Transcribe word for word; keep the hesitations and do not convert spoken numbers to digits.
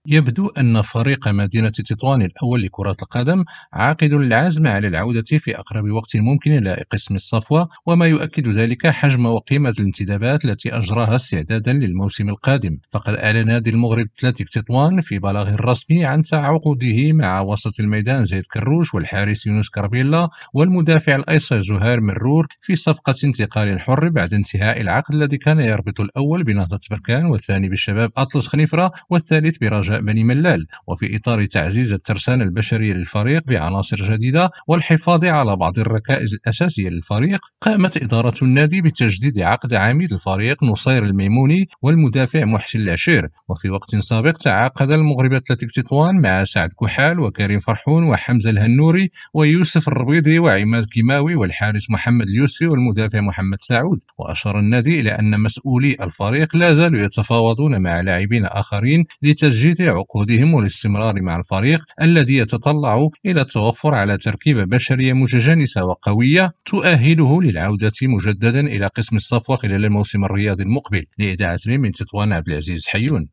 يبدو أن فريق مدينة تطوان الأول لكرة القدم عاقد العزم على العودة في أقرب وقت ممكن إلى قسم الصفوة، وما يؤكد ذلك حجم وقيمة الانتدابات التي أجراها استعدادا للموسم القادم. فقد أعلن نادي المغرب أتلتيك تطوان في بلاغ رسمي عن تعاقده مع وسط الميدان زيد كروش والحارس يونس كربيلا والمدافع الأيسر زهير مرور في صفقة انتقال حر بعد انتهاء العقد الذي كان يربط الأول بنهضة بركان والثاني بالشباب أطلس خنيفرة والثالث برجاء بني ملال، وفي إطار تعزيز الترسانة البشرية للفريق بعناصر جديدة والحفاظ على بعض الركائز الأساسية للفريق. قامت إدارة النادي بتجديد عقد عميد الفريق نصير الميموني والمدافع محسن العشير. وفي وقت سابق تعاقد المغرب أتلتيك تطوان مع سعد كحال وكريم فرحون وحمزة الهنوري ويوسف الربيضي وعماد كيماوي والحارس محمد اليوسفي والمدافع محمد سعود. وأشار النادي إلى أن مسؤولي الفريق لا زالوا يتفاوضون مع لاعبين آخرين لتجديد عقودهم والاستمرار مع الفريق الذي يتطلع إلى التوفر على تركيبة بشرية متجانسة وقوية تؤهله للعودة مجددا إلى قسم الصفوة خلال الموسم الرياضي المقبل. لإذاعة من تطوان عبد العزيز حيون.